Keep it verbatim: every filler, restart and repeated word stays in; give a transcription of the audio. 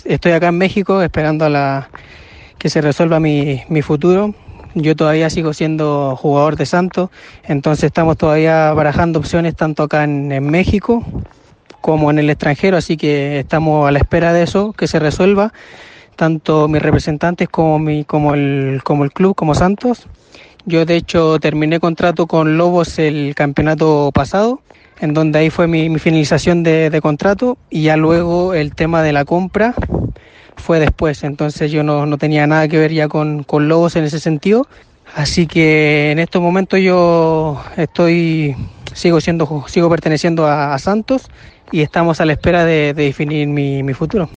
estoy acá en México esperando a la que se resuelva mi, mi futuro. Yo todavía sigo siendo jugador de Santos, entonces estamos todavía barajando opciones tanto acá en, en México como en el extranjero, así que estamos a la espera de eso, que se resuelva, tanto mis representantes como, mi, como, el, como el club, como Santos. Yo de hecho terminé contrato con Lobos el campeonato pasado, en donde ahí fue mi, mi finalización de, de contrato, y ya luego el tema de la compra fue después, entonces yo no, no tenía nada que ver ya con, con Lobos en ese sentido, así que en estos momentos yo estoy, sigo siendo, sigo perteneciendo a, a Santos y estamos a la espera de, de definir mi, mi futuro.